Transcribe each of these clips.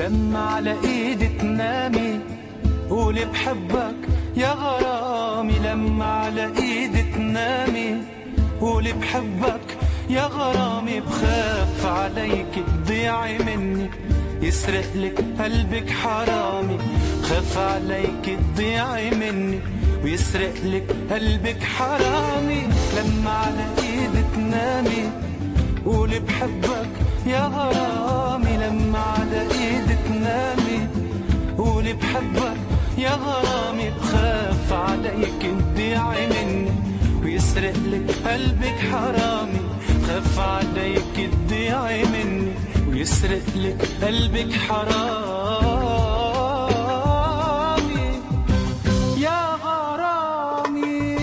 لما على ايدي تنامي قولي بحبك يا غرامي. لما على ايدي تنامي قولي بحبك يا غرامي. بخاف عليك تضيعي مني يسرق لك قلبك حرامي. خاف عليك تضيعي مني ويسرق لك قلبك حرامي. لما على ايدي تنامي قولي بحبك يا غرامي. لما على ايدي تنامي قولي بحبك يا غرامي. بخاف عليك تضيعي مني ويسرق لك قلبك حرامي. خاف عليك تضيعي مني ويسرق لك قلبك حرامي يا غرامي.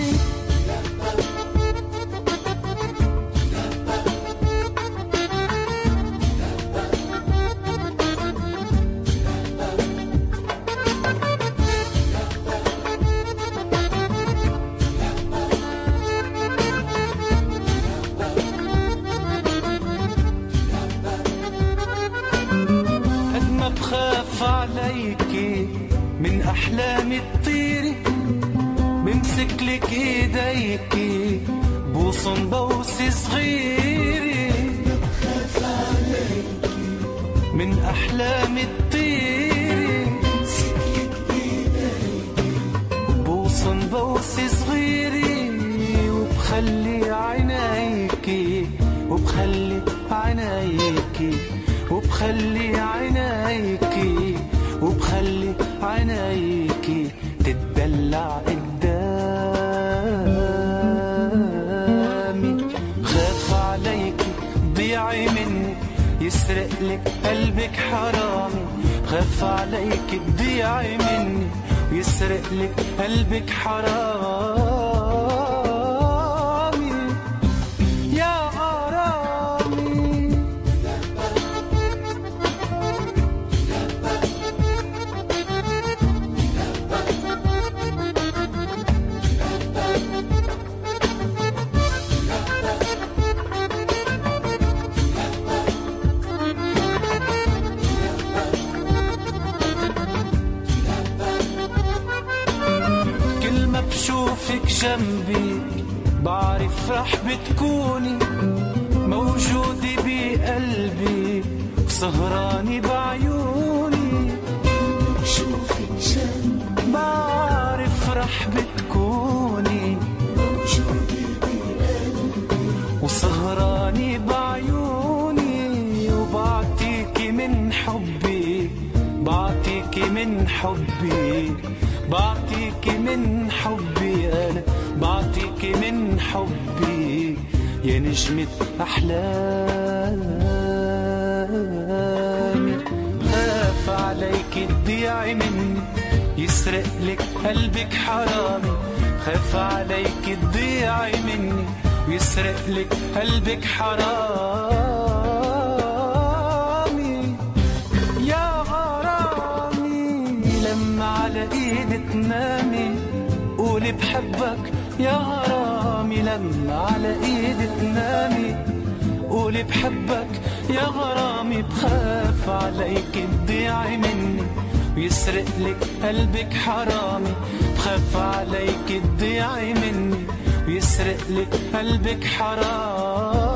بخاف عليكي من أحلامي تطيري بمسك لك ايديكي بوصن بوسي صغيري. بخاف عليكي من أحلامي تطيري بمسك لك ايديكي بوصن بوسي صغيري. وبخلي عينيكي وبخلي عينيكي وبخلي عينيكي وبخلي عينيكي تتدلع قدامي. خاف عليكي ضيعي مني يسرق لك قلبك حرامي. خاف عليكي تضيعي مني ويسرق لك قلبك حرامي يا غرامي. بشوفك جنبي بعرف رح بتكوني موجودة بقلبي وسهراني بعيوني. بشوفك جنبي بعرف رح بتكوني موجودة بقلبي وسهراني بعيوني. وبعطيكي من حبي بعطيكي من حبي بعطيكي من حبي أنا بعطيكي من حبي يا نجمة أحلامي. خاف عليكي تضيعي مني يسرق لك قلبك حرامي. خاف عليكي تضيعي مني ويسرق لك قلبك حرامي يا غرامي. لما على ايدي تنامي قولي بحبك يا غرامي. لما على ايدي تنامي قولي بحبك يا غرامي. بخاف عليك تضيعي مني ويسرق لك قلبك حرامي. بخاف عليك تضيعي مني ويسرق لك قلبك حرامي